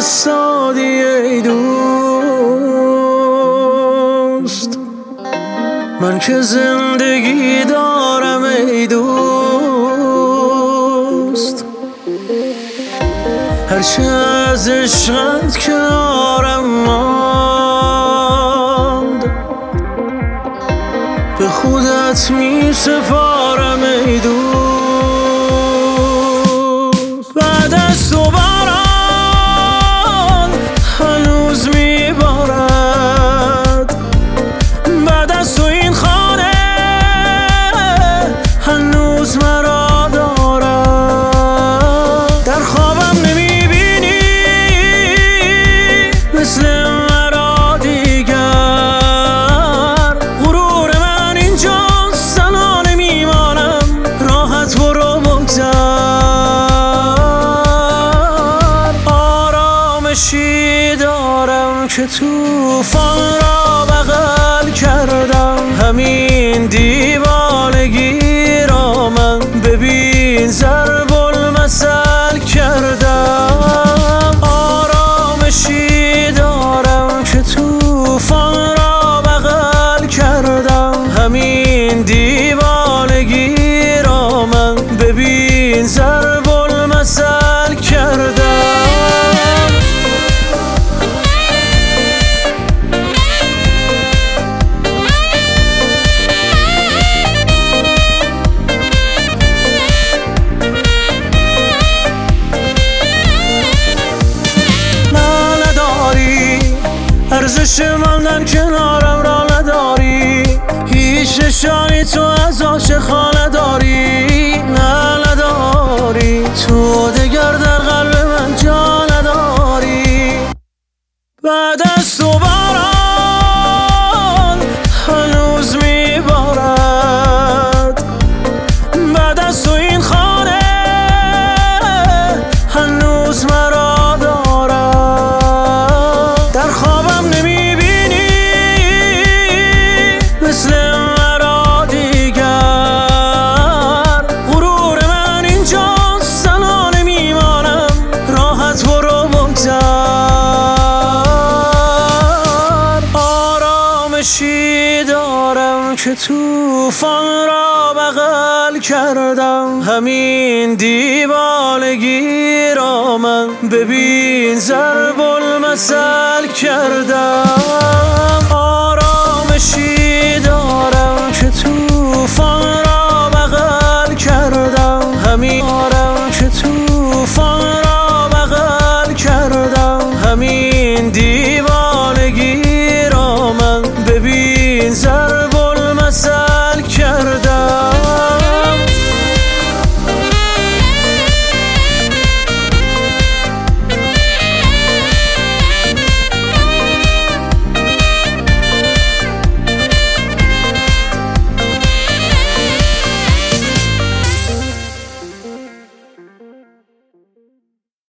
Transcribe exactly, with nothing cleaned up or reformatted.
دست دادی ای دوست، من که زندگی دارم ای دوست. هرچه از عشقت کنارم ماند، به خودت می سپارم ای دوست. بعد از تو باران هنوز می بارد، بعد از تو این خانه هنوز مرا دارد. در خوابم نمی بینی مثل مرا دیگر، غرور من اینجاست تنها نمیمانم، راحت برو بگذر. آرامشی دارم که طوفان را بغل کردم، همین دیوانگی را من ببین ضرب المثل کردم. آرامشی دارم که طوفان را بغل کردم، همین دیوانگی را من ببین ضرب المثل کردم. ارزش ماندن کنارم را نداری، هیچ نشانی تو از عاشقان نداری. نه نداری، تو دگر در قلب من جا نداری. بعد از تو باران هنوز می بارد، بعد از تو این خانه هنوز مرا دارد. در خوابم نمی بینی مثل مرا دیگر، غرور من اینجاست تنها نمیمانم، راحت برو بگذر. آرامشی دارم که طوفان را بغل کردم، همین دیوانگی را من ببین ضرب المثل کردم.